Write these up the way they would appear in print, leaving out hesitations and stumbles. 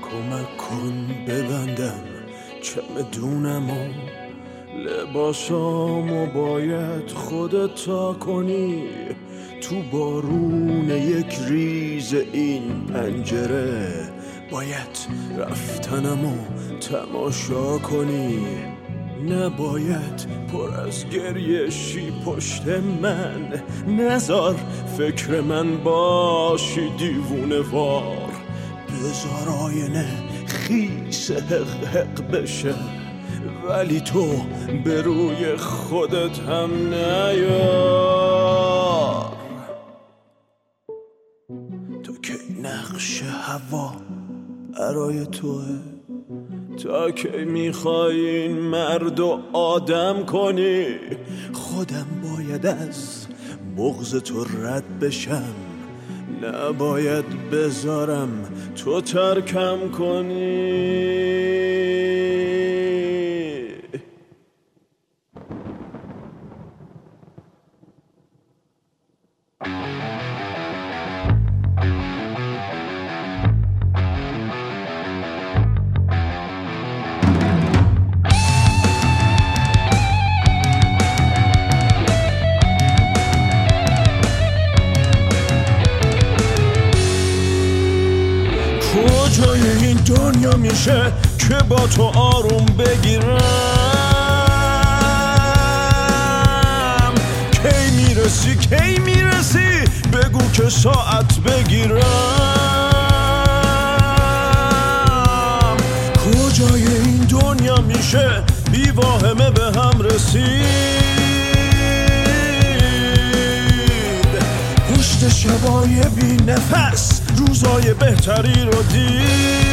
کمک کن ببندم چمدونمو، لباسامو باید خودت تا کنی، تو بارون یک ریز این پنجره باید رفتنمو تماشا کنی، نباید پر از گریه شی پشت من، نذار فکر من باشی دیوونه وار، بذار آینه خیس حق حق بشه ولی تو به روی خودت هم نیار. تو کی نقش هوا برای توه، تا کی میخوای این مرد و آدم کنی، خودم باید از بغض تو رد بشم، نباید بذارم تو ترکم کنی. کجای این دنیا میشه که با تو آروم بگیرم، کی میرسی بگو که ساعت بگیرم، کجای این دنیا میشه بی واهمه به هم رسید، پشت شبای بی نفس روزای بهتری رو دید.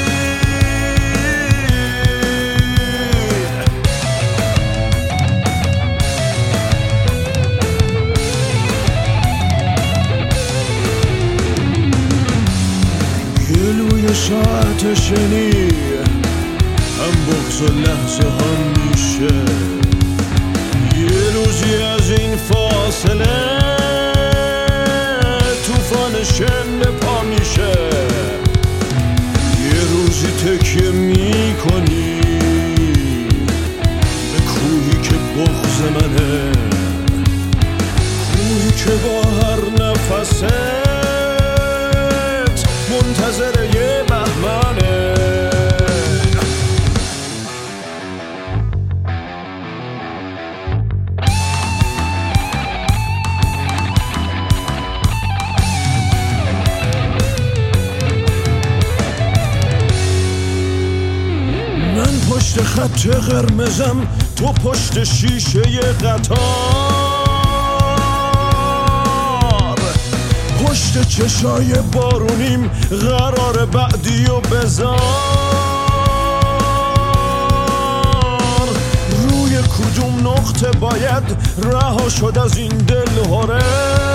گلوی ساعت شنی هم بغض و لحظه هم میشه، یه روزی از این فاصله توفان شن پا میشه، یه روزی تکیه میکنی به کوهی که بغض منه، کوهی که با هر نفست منتظر یه بهمنه. پشت خط قرمزم تو پشت شیشه قطار، پشت چشای بارونیم قرار بعدی و بذار، روی کدوم نقطه باید رها شد از این دلهره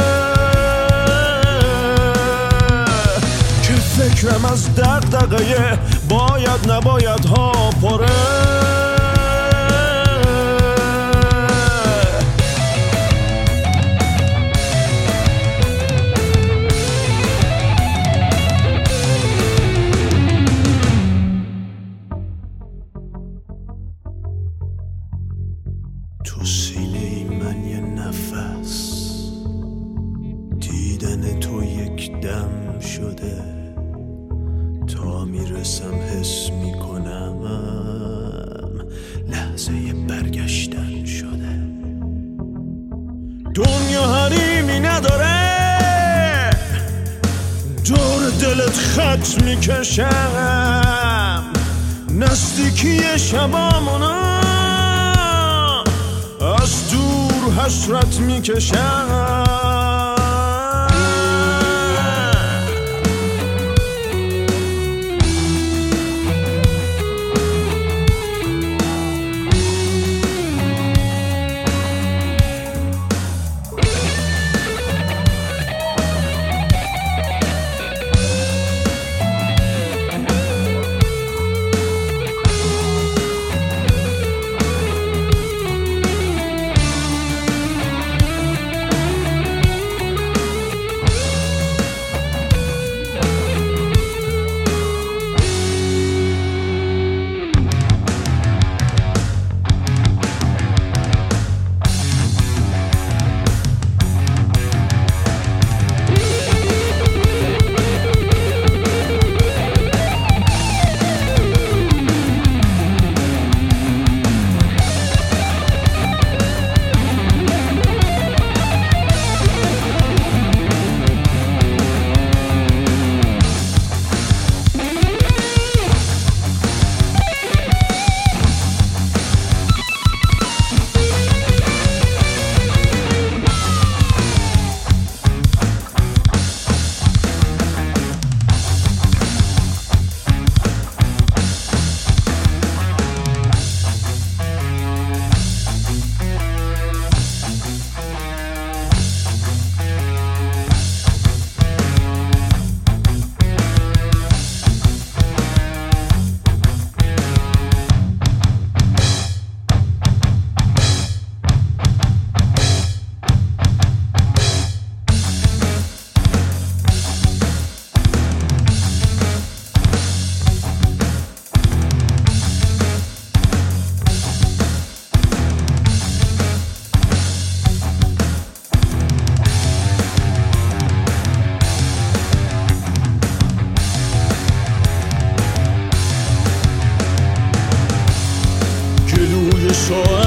که فکرم از دغدغه باید نباید ها پره. تو سینه من یه نفس، دیدن تو یک دم شده، تا میرسم حس میکنم لحظه برگشتن شده. دنیا حریمی نداره دور دلت خط میکشم، نزدیکی شبامونو از دور حسرت میکشم.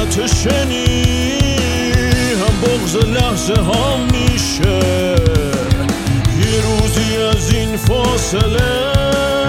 آتشنی هم بغض لحظه ها میشه یه روزی از این فاصله